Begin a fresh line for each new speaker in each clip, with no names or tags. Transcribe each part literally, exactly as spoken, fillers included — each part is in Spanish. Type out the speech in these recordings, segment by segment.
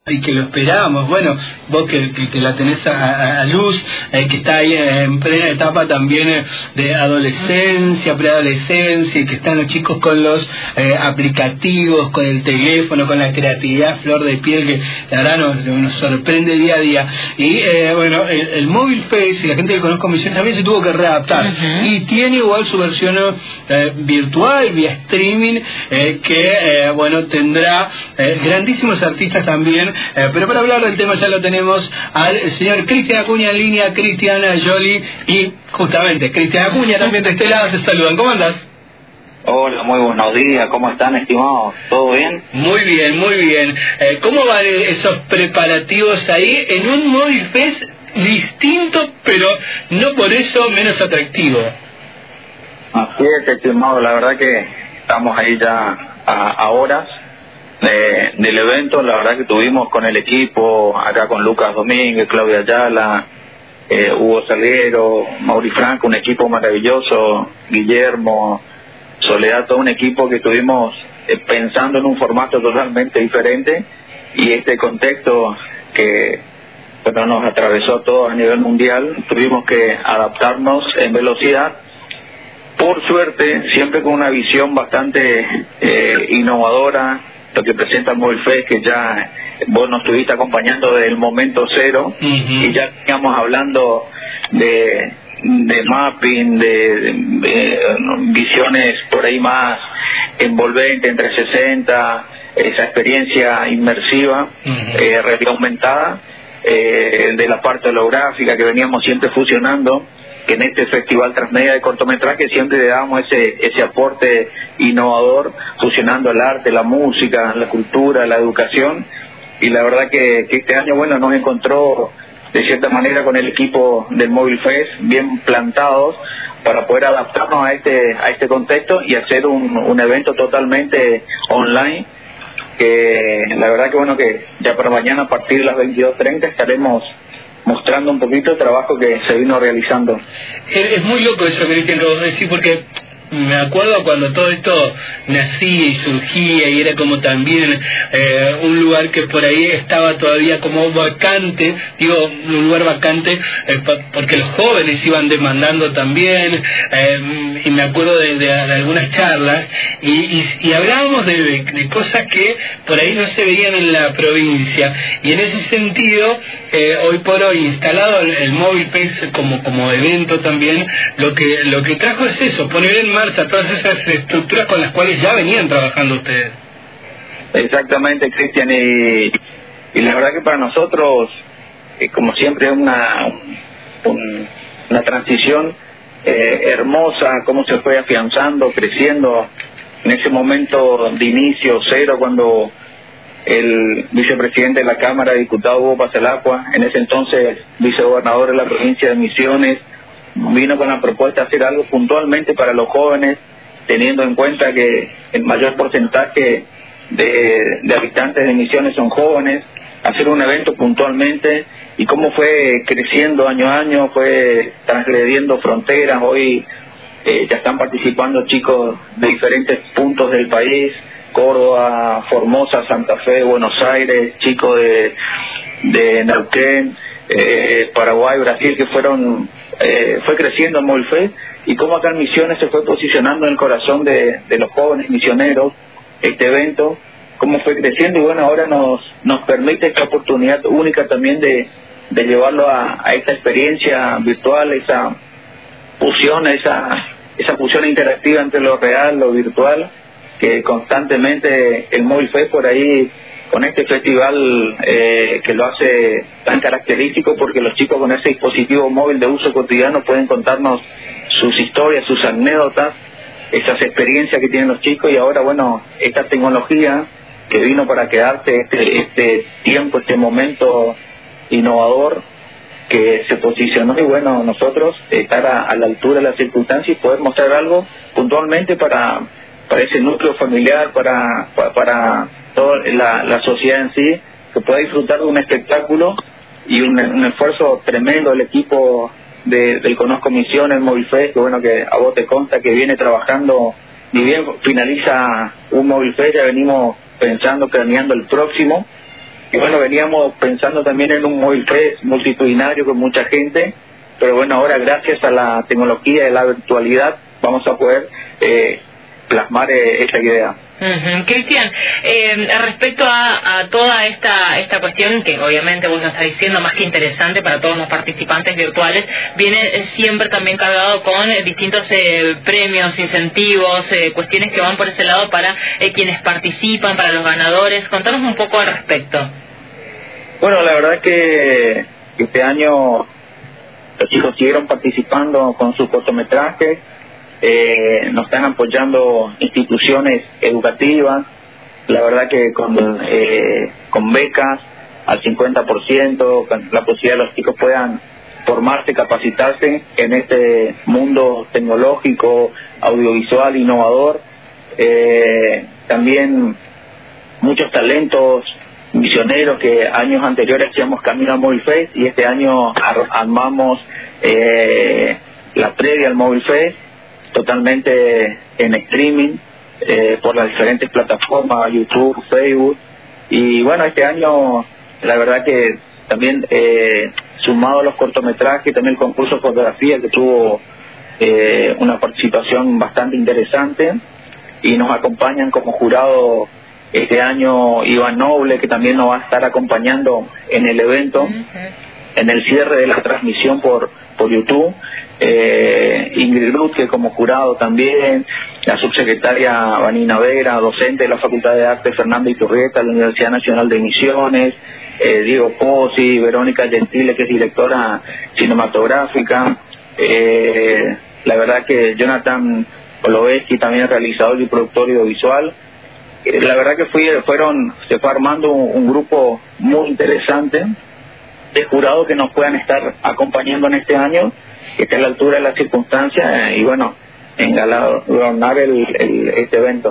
y que lo esperábamos. Bueno, vos que, que, que la tenés a, a, a Luz, eh, que está ahí en plena etapa también eh, de adolescencia, preadolescencia, y que están los chicos con los eh, aplicativos, con el teléfono, con la creatividad flor de piel, que la verdad nos, nos sorprende día a día. Y eh, bueno, el, el móvil Face, y la gente que conozco Misiones también se tuvo que readaptar, uh-huh. y tiene igual su versión eh, virtual, vía streaming, eh, que eh, bueno, tendrá eh, grandísimos artistas también. Eh, pero para hablar del tema ya lo tenemos al señor Cristian Acuña en línea. Cristiana Jolie y justamente Cristian Acuña también de este lado se saludan. ¿Cómo andás?
Hola, muy buenos días. ¿Cómo están, estimados? ¿Todo bien?
Muy bien, muy bien. Eh, ¿Cómo van esos preparativos ahí en un Móvil Fest distinto, pero no por eso menos atractivo?
Así es, estimado. La verdad que estamos ahí ya a, a horas De, del evento. La verdad que tuvimos con el equipo, acá con Lucas Domínguez, Claudia Ayala, eh, Hugo Salguero, Mauri Franco, un equipo maravilloso, Guillermo, Soledad, todo un equipo que estuvimos eh, pensando en un formato totalmente diferente, y este contexto que bueno, nos atravesó a todos a nivel mundial, tuvimos que adaptarnos en velocidad. Por suerte, siempre con una visión bastante eh, innovadora, lo que presenta el Móvil Fest, que ya vos nos estuviste acompañando desde el momento cero, uh-huh. y ya estamos hablando de, de mapping, de, de, de visiones por ahí más envolventes, entre sesenta, esa experiencia inmersiva, uh-huh. eh, realidad aumentada, eh, de la parte holográfica que veníamos siempre fusionando, que en este festival transmedia de cortometraje siempre le damos ese ese aporte innovador, fusionando el arte, la música, la cultura, la educación, y la verdad que, que este año bueno nos encontró de cierta manera con el equipo del Móvil Fest bien plantados para poder adaptarnos a este a este contexto y hacer un, un evento totalmente online, que la verdad que bueno que ya para mañana a partir de las veintidós treinta estaremos mostrando un poquito el trabajo que se vino realizando.
Es, es muy loco eso que dicen que vos decís, porque me acuerdo cuando todo esto nacía y surgía, y era como también eh, un lugar que por ahí estaba todavía como vacante, digo, un lugar vacante eh, porque los jóvenes iban demandando también, eh, y me acuerdo de, de, de algunas charlas, y, y, y hablábamos de, de, de cosas que por ahí no se veían en la provincia, y en ese sentido, eh, hoy por hoy instalado el, el Móvil Fest como, como evento también, lo que, lo que trajo es eso, poner en marcha todas esas estructuras con las cuales ya venían trabajando ustedes.
Exactamente, Cristian, y, y la verdad que para nosotros, eh, como siempre, es una, un, una transición eh, hermosa, cómo se fue afianzando, creciendo en ese momento de inicio cero, cuando el vicepresidente de la Cámara, diputado Hugo Pasalacqua, en ese entonces vicegobernador de la provincia de Misiones, vino con la propuesta de hacer algo puntualmente para los jóvenes, teniendo en cuenta que el mayor porcentaje de, de habitantes de Misiones son jóvenes, hacer un evento puntualmente, y cómo fue creciendo año a año, fue transgrediendo fronteras. Hoy eh, ya están participando chicos de diferentes puntos del país, Córdoba, Formosa, Santa Fe, Buenos Aires, chicos de, de Neuquén, eh, Paraguay, Brasil, que fueron Eh, fue creciendo en Móvil Fest, y cómo acá en Misiones se fue posicionando en el corazón de, de los jóvenes misioneros este evento, cómo fue creciendo, y bueno, ahora nos nos permite esta oportunidad única también de, de llevarlo a, a esta experiencia virtual, esa fusión, esa esa fusión interactiva entre lo real, lo virtual, que constantemente el Móvil Fest por ahí, con este festival eh, que lo hace tan característico, porque los chicos con ese dispositivo móvil de uso cotidiano pueden contarnos sus historias, sus anécdotas, esas experiencias que tienen los chicos, y ahora bueno, esta tecnología que vino para quedarse, este, este tiempo, este momento innovador que se posicionó, y bueno, nosotros estar a, a la altura de las circunstancias y poder mostrar algo puntualmente para, para ese núcleo familiar, para, para, para toda la, la sociedad en sí, que pueda disfrutar de un espectáculo y un, un esfuerzo tremendo del equipo de, del Conozco Misiones, Móvil Fest, que bueno, que a vos te consta que viene trabajando, ni bien finaliza un Móvil Fest, ya venimos pensando, planeando el próximo, y bueno, veníamos pensando también en un Móvil Fest multitudinario con mucha gente, pero bueno, ahora gracias a la tecnología y la virtualidad vamos a poder eh, plasmar eh, esa idea.
Uh-huh. Cristian, eh, respecto a, a toda esta esta cuestión que obviamente vos nos estás diciendo, más que interesante para todos los participantes virtuales, viene eh, siempre también cargado con eh, distintos eh, premios, incentivos, eh, cuestiones que van por ese lado para eh, quienes participan, para los ganadores. Contanos un poco al respecto.
Bueno, la verdad que este año los chicos siguieron participando con sus cortometrajes. Eh, nos están apoyando instituciones educativas, la verdad que con, eh, con becas al cincuenta por ciento, con la posibilidad de los chicos puedan formarse, capacitarse en este mundo tecnológico, audiovisual, innovador. Eh, también muchos talentos misioneros que años anteriores hacíamos camino al Móvil Fest y este año ar- armamos eh, la previa al Móvil Fest totalmente en streaming eh, por las diferentes plataformas, YouTube, Facebook, y bueno, este año la verdad que también eh, sumado a los cortometrajes, también el concurso de fotografía que tuvo eh, una participación bastante interesante, y nos acompañan como jurado este año Iván Noble, que también nos va a estar acompañando en el evento, en el cierre de la transmisión por por YouTube, eh, Ingrid Rutke como jurado también, la subsecretaria Vanina Vera, docente de la Facultad de Arte Fernanda Iturrieta de la Universidad Nacional de Misiones, eh, Diego Pozzi, Verónica Gentile, que es directora cinematográfica, eh, la verdad que Jonathan Poloveski, también realizador y productor audiovisual. Eh, la verdad que fui, fueron, se fue armando un, un grupo muy interesante de jurados que nos puedan estar acompañando en este año, que esté a la altura de las circunstancias y bueno, engalanar el, el, este evento.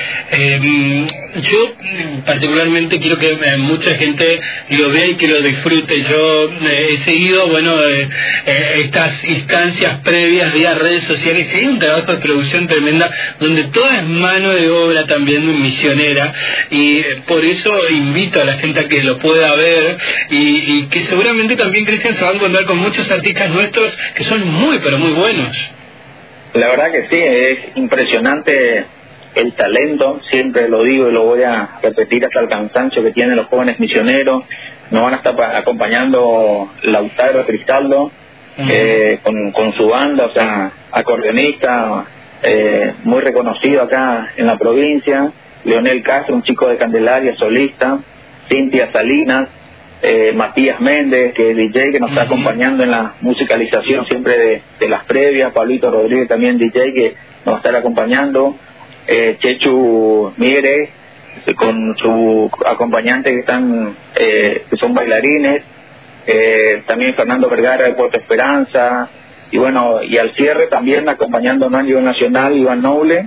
Eh, yo particularmente quiero que eh, mucha gente lo vea y que lo disfrute. Yo eh, he seguido, bueno, eh, eh, estas instancias previas vía redes sociales, y hay un trabajo de producción tremenda donde toda es mano de obra también misionera, y eh, por eso invito a la gente a que lo pueda ver y, y que seguramente también, Cristian, se va a encontrar con muchos artistas nuestros que son muy pero muy buenos.
La verdad que sí, es impresionante el talento, siempre lo digo y lo voy a repetir hasta el cansancio, que tienen los jóvenes misioneros. Nos van a estar acompañando Lautaro Cristaldo, uh-huh. eh, con, con su banda, o sea, acordeonista, eh, muy reconocido acá en la provincia, Leonel Castro, un chico de Candelaria, solista, Cintia Salinas, Eh, Matías Méndez, que es D J, que nos está acompañando en la musicalización siempre de, de las previas, Pablito Rodríguez también D J, que nos va a estar acompañando, eh, Chechu Mire, con su acompañante que están eh, que son bailarines, eh, también Fernando Vergara de Puerto Esperanza, y bueno, y al cierre también acompañándonos a nivel nacional Iván Noble,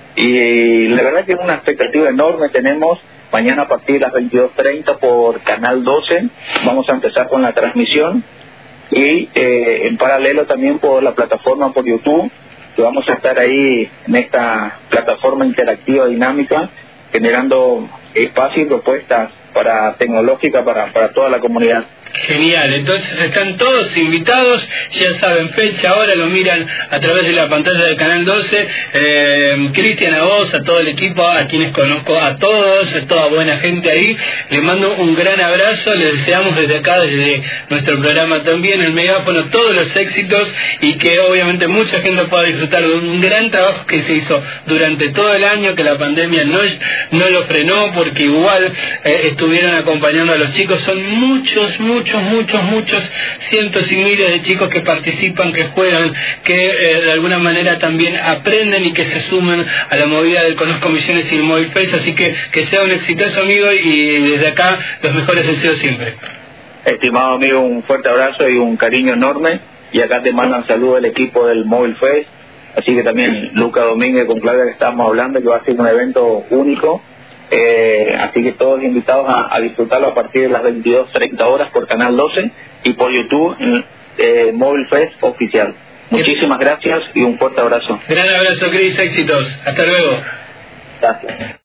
y la verdad que es una expectativa enorme tenemos. Mañana a partir de las veintidós treinta por Canal doce vamos a empezar con la transmisión, y eh, en paralelo también por la plataforma por YouTube, que vamos a estar ahí en esta plataforma interactiva dinámica generando espacio y propuestas para tecnológica para, para toda la comunidad.
Genial, entonces están todos invitados, ya saben fecha, ahora lo miran a través de la pantalla del Canal doce. eh, Cristian, a vos, a todo el equipo, a quienes conozco, a todos, a toda buena gente ahí, les mando un gran abrazo, les deseamos desde acá, desde nuestro programa también, el megáfono, todos los éxitos, y que obviamente mucha gente pueda disfrutar de un gran trabajo que se hizo durante todo el año, que la pandemia no, no lo frenó, porque igual eh, estuvieron acompañando a los chicos. Son muchos, muchos muchos, muchos, muchos cientos y miles de chicos que participan, que juegan, que eh, de alguna manera también aprenden y que se suman a la movida del Conozco Misiones y el Móvil Fest. Así que que sea un exitoso, amigo, y desde acá los mejores deseos siempre.
Estimado amigo, un fuerte abrazo y un cariño enorme, y acá te mandan saludos el equipo del Móvil Fest, así que también Luca Domínguez con Claudia, que estábamos hablando, que va a ser un evento único. Eh, así que todos invitados a, a disfrutarlo a partir de las veintidós treinta horas por Canal doce y por YouTube, eh, Móvil Fest Oficial. Muchísimas gracias y un fuerte abrazo.
Gran abrazo, Cris, éxitos. Hasta luego.
Gracias.